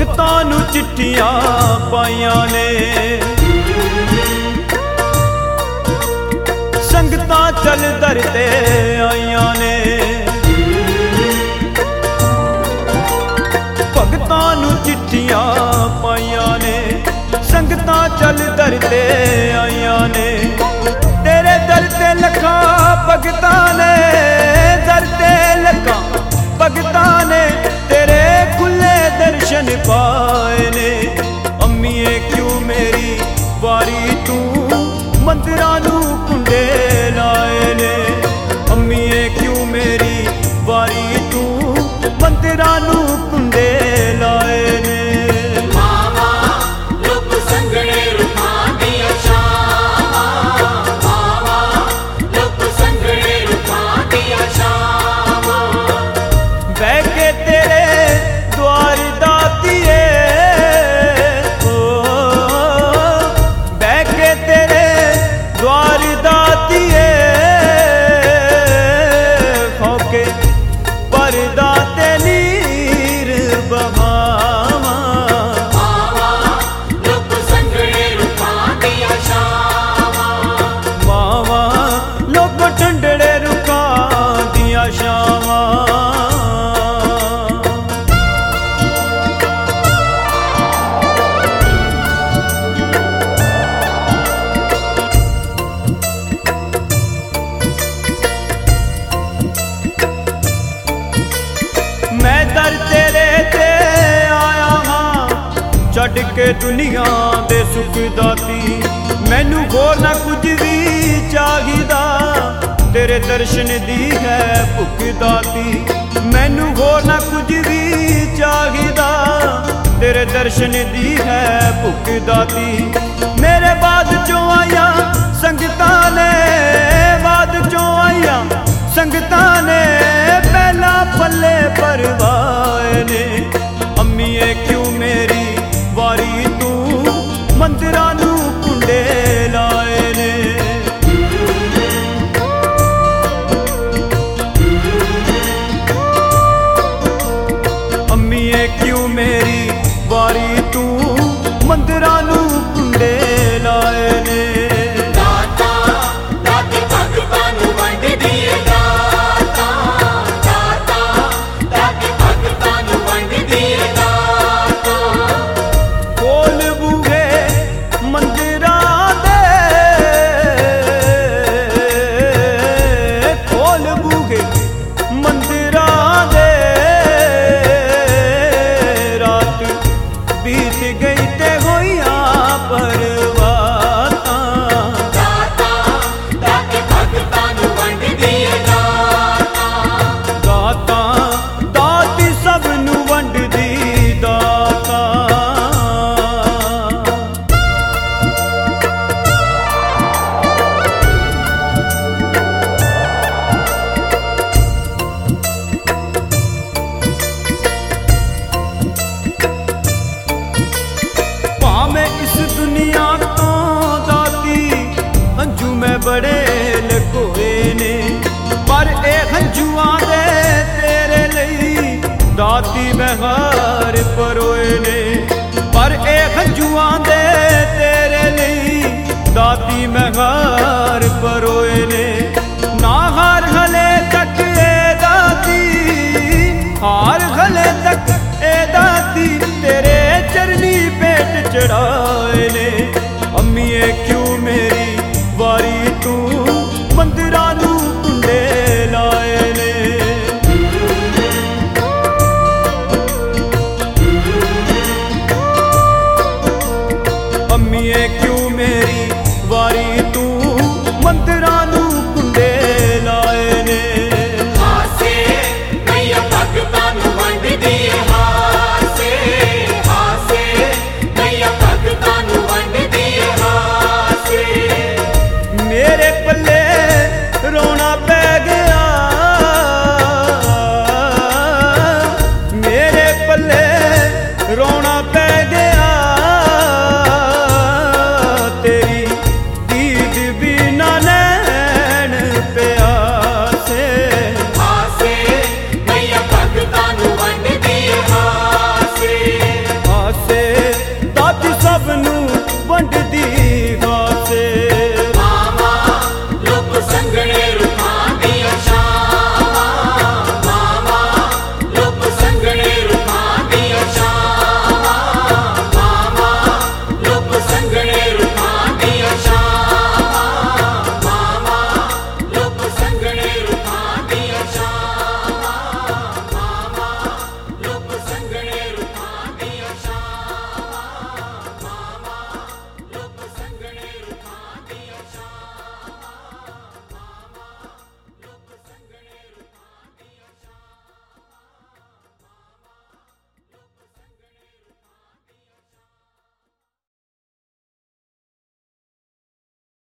ਭਗਤਾਂ ਨੂੰ ਚਿੱਠੀਆਂ ਪਾਈਆਂ ਨੇ। ਸੰਗਤਾਂ ਚੱਲ ਦਰ ਤੇ ਆਈਆਂ ਨੇ। ਭਗਤਾਂ ਨੂੰ ਚਿੱਠੀਆਂ ਪਾਈਆਂ ਨੇ। ਸੰਗਤਾਂ ਚੱਲ ਦਰ ਤੇ ਆਈਆਂ ਨੇ। ਤੇਰੇ ਦਰ ਤੇ ਲੱਖਾਂ ਭਗਤਾਂ ਨੇ, ਦਰ ਤੇ ਲੱਖਾਂ ਭਗਤਾਂ ਨੇ ਤੇਰੇ ਖੁੱਲੇ ਦਰਸ਼ਨ ਪਾਏ ਨੇ। ਅੰਮੀਏ ਕਿਉਂ ਮੇਰੀ ਵਾਰੀ ਤੂੰ ਮੰਦਿਰਾਂ ਨੂੰ ਕੁੰਡੇ ਲਾਏ ਨੇ। ਅੰਮੀਏ ਕਿਉਂ ਮੇਰੀ ਵਾਰੀ ਤੂੰ ਮੰਦਿਰਾਂ ਨੂੰ ਕੁੰਡੇ ਲਾਏ ਨੇ। ਪਰਦਾ ਤੇ ਨੀਰ ਬਹਾਵਾਂ, ਲੋਕ ਸੰਘਣੇ ਰੁੱਖਾਂ ਦੀਆਂ ਛਾਵਾਂ। ਮਾਵਾਂ ਲੋਕ ਠੰਡੜੇ ਰੁੱਖਾਂ ਦੀਆਂ ਛਾਵਾਂ। ਮੈਂ ਦਰ ਤੇਰੇ ਤੇ ਆਇਆ ਹਾਂ, ਛੱਡ ਕੇ ਦੁਨੀਆ ਦੇ ਸੁੱਖ ਦਾਤੀ। ਮੈਨੂੰ ਹੋਰ ਨਾ ਕੁਝ ਵੀ ਚਾਹੀਦਾ, ਤੇਰੇ ਦਰਸ਼ਨ ਦੀ ਹੈ ਭੁੱਖ ਦਾਤੀ। ਮੈਨੂੰ ਹੋਰ ਨਾ ਕੁਝ ਵੀ ਚਾਹੀਦਾ, ਤੇਰੇ ਦਰਸ਼ਨ ਦੀ ਹੈ ਭੁੱਖ ਦਾਤੀ। ਮੇਰੇ ਬਾਅਦ ਚੋਂ ਆਈਆਂ ਸੰਗਤਾਂ ਨੇ, ਬਾਅਦ ਚੋਂ ਆਈਆਂ ਸੰਗਤਾਂ ਨੇ ਪਹਿਲਾਂ ਪੱਲੇ ਪਰਵਾਏ ਨੇ। ਅੰਮੀਏ ਕਿਉਂ ਮੇਰੀ ਵਾਰੀ ਤੂੰ ਮੰਦਿਰਾਂ ਨੂੰ ਕੁੰਡੇ ਲਾਏ ਨੇ। ਅੰਮੀਏ ਕਿਉਂ ਮੇਰੀ ਵਾਰੀ ਤੂੰ ਮੰਦਿਰਾਂ ਨੂੰ ਕੁੰਡੇ ਲਾਏ ਨੇ। ਮੰਦਿਰਾਂ ਦੇ ਰਾਤ ਬੀਤ ਗਈ ਤੇ ਹੋਈਆਂ ਪਰਵਾਤਾਂ। ਦਾਤਾਂ ਦਾਤੇ ਭਗਤਾਂ ਨੂੰ ਵੰਡਦੀ ਏ ਦਾਤਾਂ, ਦਾਤਾਂ ਦਾਤੀ ਸਭ ਨੂੰ ਵੰਡਦੀ ਦਾਤਾਂ। ਦੁਨੀਆ ਤੋਂ ਦਾਤੀ ਹੰਝੂ ਮੈਂ ਬੜੇ ਲਕੋਏ ਨੇ, ਪਰ ਇਹ ਹੰਝੂਆਂ ਦੇ ਤੇਰੇ ਲਈ ਦਾਤੀ ਮੈਂ ਹਾਰ ਪਰੋਏ ਨੇ। ਪਰ ਇਹ ਹੰਝੂਆਂ ਦੇ ਤੇਰੇ ਲਈ ਦਾਤੀ ਮੈਂ ਹਾਰ ਪਰੋਏ ਨੇ।